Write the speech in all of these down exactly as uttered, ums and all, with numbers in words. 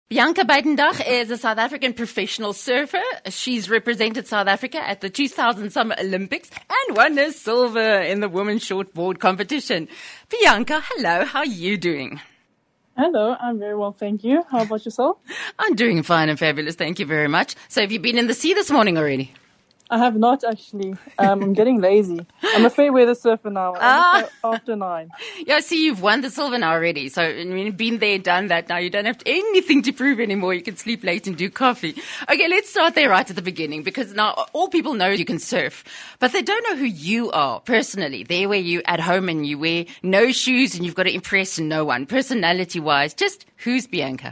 Bianca Buitendag is a South African professional surfer. She's represented South Africa at the two thousand Summer Olympics and won a silver in the women's shortboard competition. Bianca, hello. How are you doing? Hello, I'm very well, thank you. How about yourself? I'm doing fine and fabulous. Thank you very much. So have you been in the sea this morning already? I have not actually. Um, I'm getting lazy. I'm a fair weather surfer now. Ah. After nine. Yeah, see, you've won the silver now already. So, I mean, been there, done that. Now you don't have anything to prove anymore. You can sleep late and do coffee. Okay, let's start there right at the beginning, because now all people know you can surf, but they don't know who you are personally. There where you at home and you wear no shoes and you've got to impress no one. Personality-wise, just who's Bianca?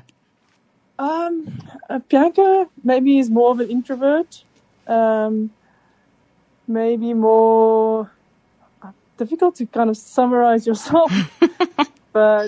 Um, uh, Bianca maybe is more of an introvert. Um, maybe more uh, difficult to kind of summarize yourself, but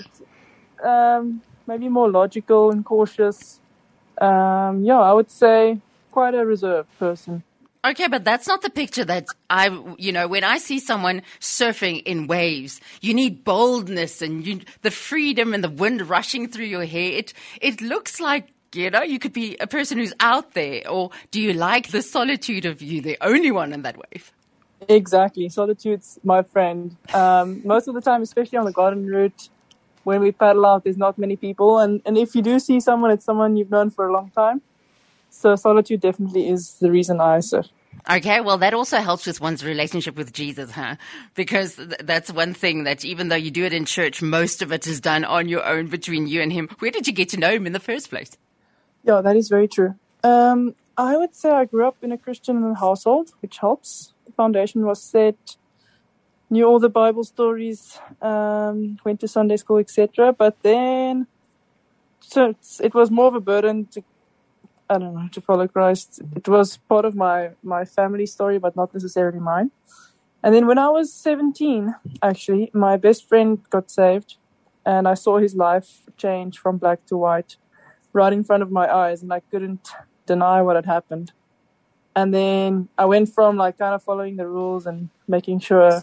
um, maybe more logical and cautious. Um, yeah, I would say quite a reserved person. Okay, but that's not the picture that I, you know, when I see someone surfing in waves, you need boldness and you, the freedom and the wind rushing through your hair. It, it looks like, you know, you could be a person who's out there. Or do you like the solitude of you, the only one in that wave? Exactly. Solitude's my friend. Um, most of the time, especially on the garden route, when we paddle out, there's not many people. And, and if you do see someone, it's someone you've known for a long time. So solitude definitely is the reason I surf. Okay, well, that also helps with one's relationship with Jesus, huh? Because th- that's one thing that even though you do it in church, most of it is done on your own between you and him. Where did you get to know him in the first place? Yeah, that is very true. Um, I would say I grew up in a Christian household, which helps. The foundation was set, knew all the Bible stories, um, went to Sunday school, et cetera. But then, so it's, it was more of a burden to, I don't know, to follow Christ. It was part of my, my family story, but not necessarily mine. And then when I was seventeen, actually, my best friend got saved, and I saw his life change from black to white right in front of my eyes, and I couldn't deny what had happened. And then I went from like kind of following the rules and making sure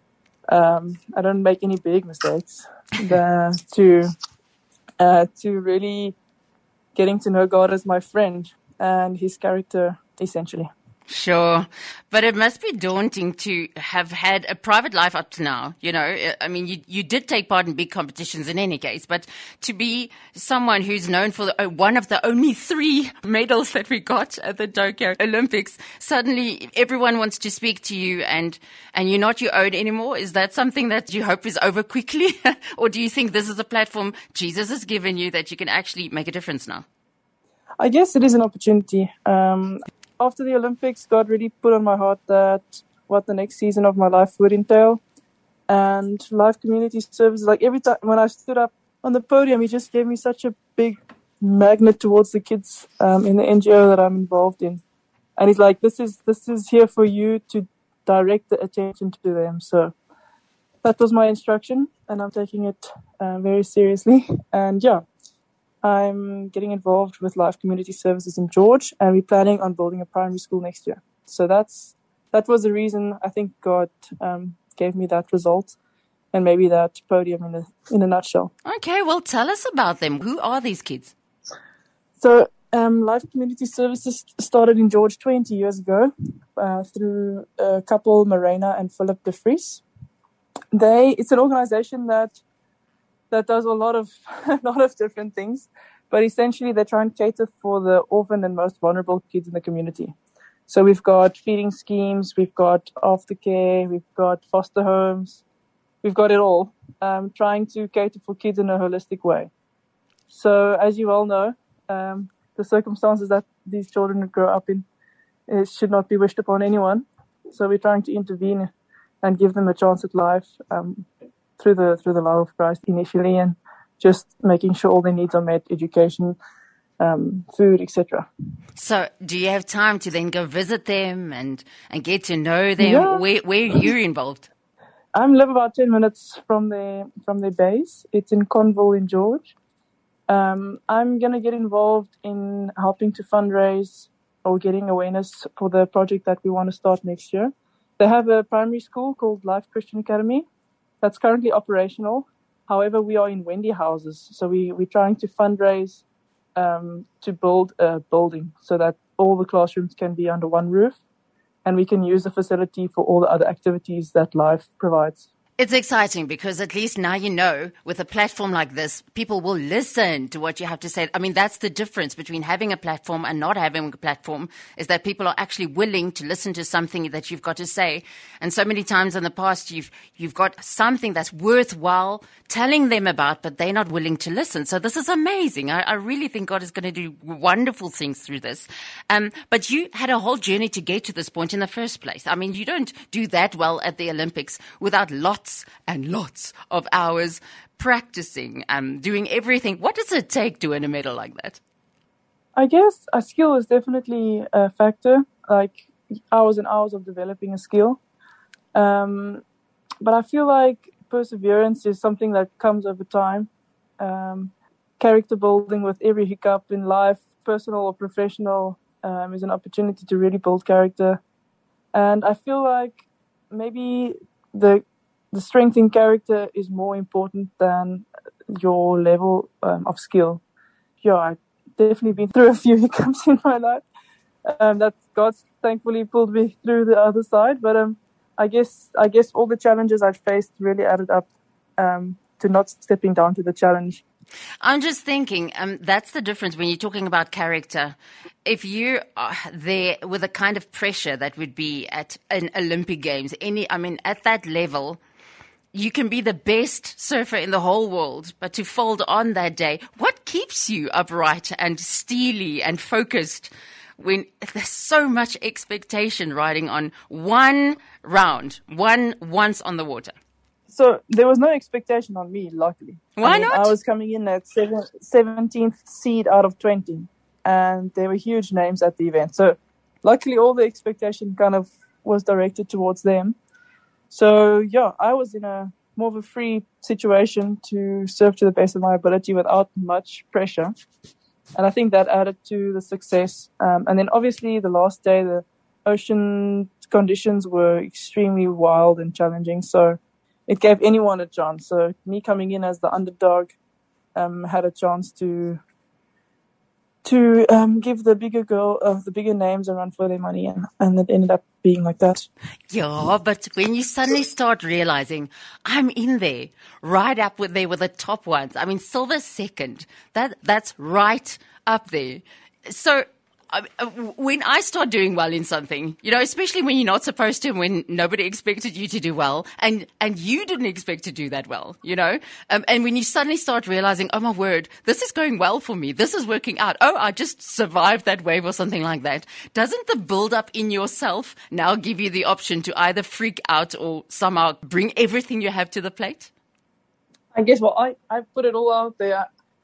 um, I don't make any big mistakes the, to uh, to really getting to know God as my friend and his character, essentially. Sure. But it must be daunting to have had a private life up to now. You know, I mean, you, you did take part in big competitions in any case, but to be someone who's known for the, uh, one of the only three medals that we got at the Tokyo Olympics, suddenly everyone wants to speak to you and, and you're not your own anymore. Is that something that you hope is over quickly? Or do you think this is a platform Jesus has given you that you can actually make a difference now? I guess it is an opportunity. Um, After the Olympics, God really put on my heart that what the next season of my life would entail. And life community services, like every time when I stood up on the podium, he just gave me such a big magnet towards the kids um, in the N G O that I'm involved in. And he's like, this is this is here for you to direct the attention to them. So that was my instruction, and I'm taking it uh, very seriously. And yeah. I'm getting involved with Life Community Services in George, and we're planning on building a primary school next year. So that's that was the reason I think God um, gave me that result and maybe that podium in a, in a nutshell. Okay, well, tell us about them. Who are these kids? So um, Life Community Services started in George twenty years ago uh, through a couple, Morena and Philip de Vries. They, it's an organization that that does a lot of a lot of different things, but essentially they try and cater for the orphan and most vulnerable kids in the community. So we've got feeding schemes, we've got aftercare, we've got foster homes, we've got it all, um, trying to cater for kids in a holistic way. So as you all know, um, the circumstances that these children would grow up in, it should not be wished upon anyone. So we're trying to intervene and give them a chance at life, um, through the through the love of Christ initially, and just making sure all their needs are met, education, um, food, et cetera. So do you have time to then go visit them and, and get to know them? Yeah. Where where are you involved? I live about ten minutes from their from their base. It's in Conville in George. Um, I'm gonna get involved in helping to fundraise or getting awareness for the project that we want to start next year. They have a primary school called Life Christian Academy that's currently operational. However, we are in Wendy houses, so we, we're trying to fundraise um, to build a building so that all the classrooms can be under one roof, and we can use the facility for all the other activities that life provides. It's exciting because at least now you know with a platform like this, people will listen to what you have to say. I mean, that's the difference between having a platform and not having a platform, is that people are actually willing to listen to something that you've got to say. And so many times in the past, you've, you've got something that's worthwhile telling them about, but they're not willing to listen. So this is amazing. I, I really think God is going to do wonderful things through this. Um, but you had a whole journey to get to this point in the first place. I mean, you don't do that well at the Olympics without lots and lots of hours practicing, um, doing everything. What does it take to win a medal like that? I guess a skill is definitely a factor, like hours and hours of developing a skill. Um, but I feel like perseverance is something that comes over time. Um, character building with every hiccup in life, personal or professional, um, is an opportunity to really build character. And I feel like maybe the the strength in character is more important than your level um, of skill. Yeah, I've definitely been through a few hiccups in my life. Um, that God's thankfully pulled me through the other side. But um, I guess I guess all the challenges I've faced really added up um, to not stepping down to the challenge. I'm just thinking, um, that's the difference when you're talking about character. If you are there with the kind of pressure that would be at an Olympic Games, any, I mean, at that level, you can be the best surfer in the whole world, but to fold on that day, what keeps you upright and steely and focused when there's so much expectation riding on one round, one once on the water? So there was no expectation on me, luckily. Why I mean, not? I was coming in at seven, seventeenth seed out of twenty, and there were huge names at the event. So luckily all the expectation kind of was directed towards them. So, yeah, I was in a more of a free situation to surf to the best of my ability without much pressure. And I think that added to the success. Um, and then obviously the last day, the ocean conditions were extremely wild and challenging. So it gave anyone a chance. So me coming in as the underdog um, had a chance to to um, give the bigger girl, uh, the bigger names a run for their money, and, and it ended up being like that. Yeah, but when you suddenly start realizing I'm in there, right up with there with the top ones. I mean, silver second, that that's right up there. So I, when I start doing well in something, you know, especially when you're not supposed to, when nobody expected you to do well, and, and you didn't expect to do that well, you know, um, and when you suddenly start realizing, oh my word, this is going well for me, this is working out, oh, I just survived that wave or something like that, doesn't the build up in yourself now give you the option to either freak out or somehow bring everything you have to the plate? I guess, well, I, I put it all out there.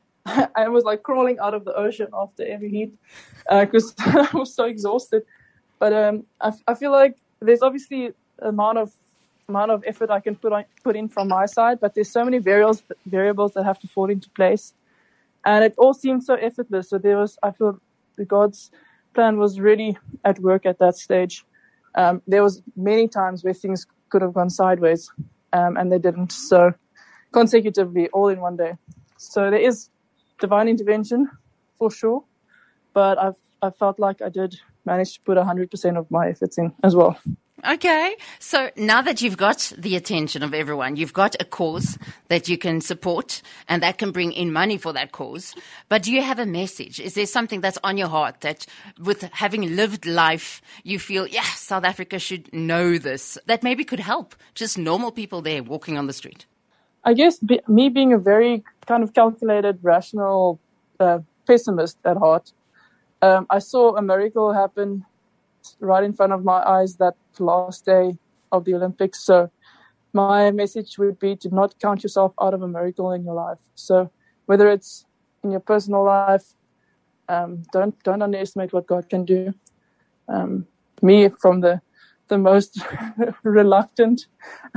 I was like crawling out of the ocean after every heat because uh, I was so exhausted. But um, I, I feel like there's obviously amount of amount of effort I can put on, put in from my side, but there's so many variables variables that have to fall into place, and it all seemed so effortless. So there was, I feel, the God's plan was really at work at that stage. Um, there was many times where things could have gone sideways, um, and they didn't. So consecutively, all in one day. So there is divine intervention for sure, but I've I felt like I did manage to put one hundred percent of my efforts in as well. Okay, so now that you've got the attention of everyone, you've got a cause that you can support and that can bring in money for that cause, but do you have a message? Is there something that's on your heart that with having lived life, you feel, yeah, South Africa should know this, that maybe could help just normal people there walking on the street? I guess be, me being a very kind of calculated, rational uh, pessimist at heart, um, I saw a miracle happen right in front of my eyes that last day of the Olympics. So my message would be to not count yourself out of a miracle in your life. So whether it's in your personal life, um, don't don't underestimate what God can do. Um, me, from the the most reluctant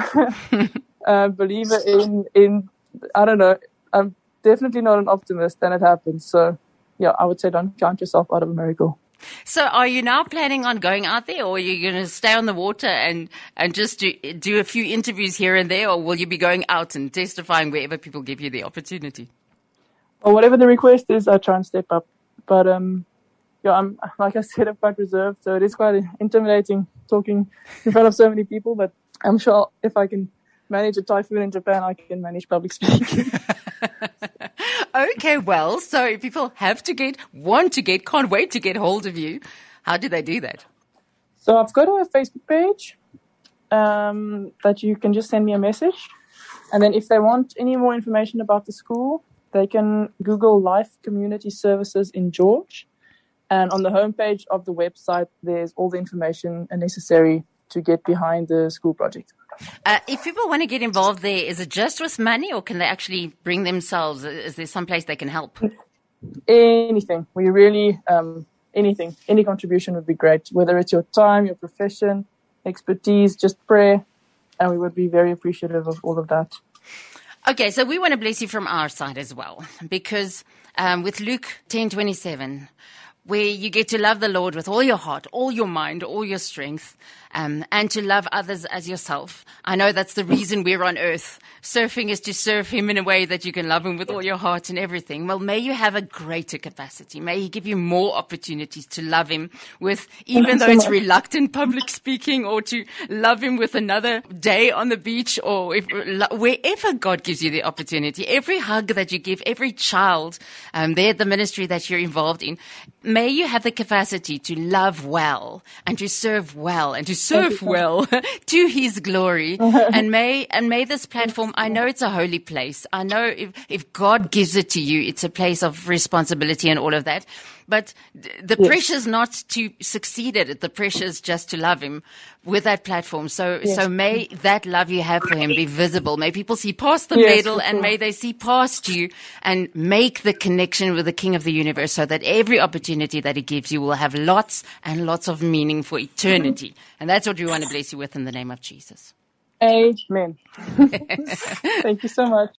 uh, believer in in I don't know. I'm definitely not an optimist, and it happens. So yeah, I would say don't count yourself out of a miracle. So are you now planning on going out there, or are you going to stay on the water and, and just do, do a few interviews here and there, or will you be going out and testifying wherever people give you the opportunity? Or whatever the request is, I try and step up. But um, yeah, I'm like I said, I'm quite reserved, so it is quite intimidating talking in front of so many people. But I'm sure if I can manage a typhoon in Japan, I can manage public speaking. Okay, well, so if people have to get, want to get, can't wait to get hold of you, how do they do that? So I've got a Facebook page um, that you can just send me a message. And then if they want any more information about the school, they can Google Life Community Services in George. And on the homepage of the website, there's all the information necessary to get behind the school project. Uh, if people want to get involved there, is it just with money or can they actually bring themselves? Is there some place they can help? Anything. We really, um, anything, any contribution would be great, whether it's your time, your profession, expertise, just prayer. And we would be very appreciative of all of that. Okay, so we want to bless you from our side as well, because um, with Luke ten twenty-seven, where you get to love the Lord with all your heart, all your mind, all your strength, um, and to love others as yourself. I know that's the reason we're on earth. Surfing is to serve Him in a way that you can love Him with all your heart and everything. Well, may you have a greater capacity. May He give you more opportunities to love Him with, even though it's reluctant public speaking, or to love Him with another day on the beach, or if, wherever God gives you the opportunity. Every hug that you give, every child um, there at the ministry that you're involved in, may you have the capacity to love well and to serve well and to serve well to His glory. and may and may this platform, I know it's a holy place. I know if, if God gives it to you, it's a place of responsibility and all of that. But the yes. pressure is not to succeed at it. The pressure is just to love Him with that platform. So, yes. so may that love you have for Him be visible. May people see past the yes, medal, and may they see past you and make the connection with the King of the universe, so that every opportunity that He gives you will have lots and lots of meaning for eternity. And that's what we want to bless you with in the name of Jesus. Amen. Thank you so much.